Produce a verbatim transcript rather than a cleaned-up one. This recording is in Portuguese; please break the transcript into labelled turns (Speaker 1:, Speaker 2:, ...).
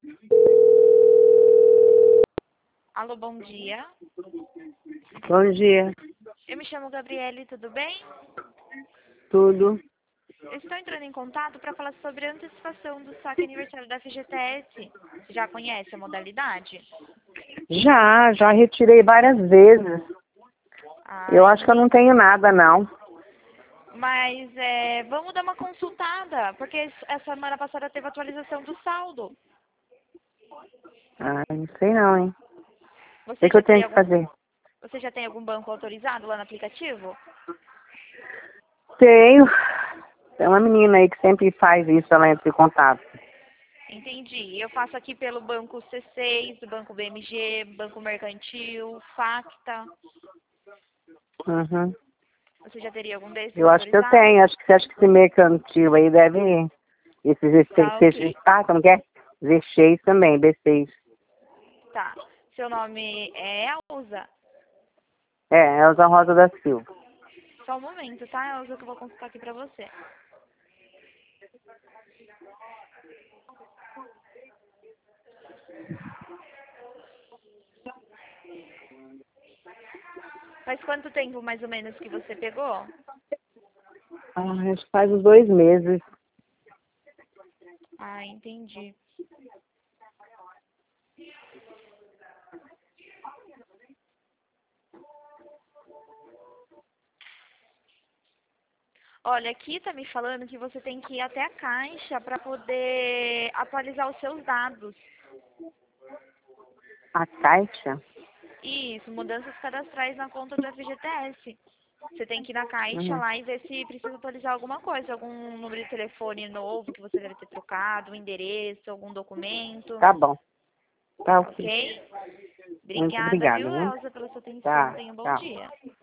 Speaker 1: Alô, bom dia.
Speaker 2: Bom dia.
Speaker 1: Eu me chamo Gabriele, tudo bem?
Speaker 2: Tudo?
Speaker 1: Eu estou entrando em contato para falar sobre a antecipação do saque aniversário da F G T S. Você já conhece a modalidade?
Speaker 2: Já, já retirei várias vezes.
Speaker 1: Ah,
Speaker 2: Eu acho que eu não
Speaker 1: entendi.
Speaker 2: tenho nada, não.
Speaker 1: Mas é, vamos dar uma consultada, porque essa semana passada teve atualização do saldo.
Speaker 2: Ah, não sei não, hein? O que,
Speaker 1: Você
Speaker 2: que
Speaker 1: já
Speaker 2: eu tenho
Speaker 1: teria
Speaker 2: que
Speaker 1: algum,
Speaker 2: fazer?
Speaker 1: você já tem algum banco autorizado lá no aplicativo?
Speaker 2: Tenho. Tem uma menina aí que sempre faz isso, ela entra em contato.
Speaker 1: Entendi. Eu faço aqui pelo banco C seis, do banco B M G, banco mercantil, Facta.
Speaker 2: Uhum.
Speaker 1: Você já teria algum desses
Speaker 2: Eu acho que eu
Speaker 1: autorizado?
Speaker 2: tenho. Acho que você acha que esse mercantil aí deve... Esses
Speaker 1: Tá,
Speaker 2: seis...
Speaker 1: ok.
Speaker 2: Ah, como que é? Z seis também, B seis.
Speaker 1: Tá. Seu nome é Elza?
Speaker 2: É, Elza Rosa da Silva.
Speaker 1: Só um momento, tá, Elza, que eu vou consultar aqui pra você. Faz quanto tempo, mais ou menos, que você pegou?
Speaker 2: Ah, acho que faz uns dois meses.
Speaker 1: Ah, entendi. Olha, aqui tá me falando que você tem que ir até a Caixa para poder atualizar os seus dados.
Speaker 2: A Caixa?
Speaker 1: Isso, mudanças cadastrais na conta do F G T S. Você tem que ir na Caixa
Speaker 2: Uhum.
Speaker 1: lá e ver se precisa atualizar alguma coisa, algum número de telefone novo que você deve ter trocado, um endereço, algum documento,
Speaker 2: Tá bom. Tá ok.
Speaker 1: ok?
Speaker 2: Muito
Speaker 1: Obrigada,
Speaker 2: obrigada,
Speaker 1: viu,
Speaker 2: viu?
Speaker 1: Elza, pela sua atenção.
Speaker 2: Tá,
Speaker 1: Tenha um bom
Speaker 2: tchau.
Speaker 1: dia.